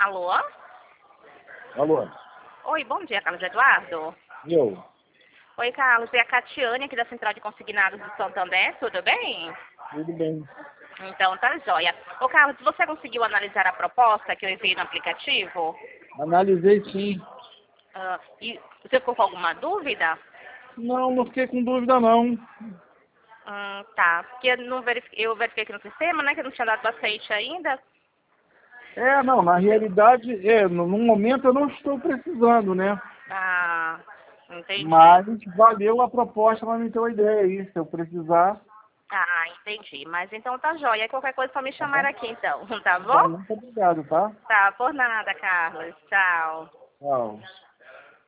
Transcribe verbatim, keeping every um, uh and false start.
Alô? Alô? Oi, bom dia, Carlos Eduardo. Eu? Oi, Carlos, é a Catiane aqui da Central de Consignados do Santander, tudo bem? Tudo bem. Então, tá jóia. Ô, Carlos, você conseguiu analisar a proposta que eu enviei no aplicativo? Analisei sim. Ah, e você ficou com alguma dúvida? Não, não fiquei com dúvida não. Hum, tá, porque eu, não verifiquei, eu verifiquei aqui no sistema, né, que eu não tinha dado aceite ainda. É, não, na realidade, é, no, no momento eu não estou precisando, né? Ah, entendi. Mas valeu a proposta para me ter uma ideia aí, se eu precisar, Ah, entendi. Mas então tá jóia. Qualquer coisa só me tá chamar bom? aqui então, tá Tá bom, bom? muito obrigado, tá? Tá, por nada, Carlos. Tchau. Tchau.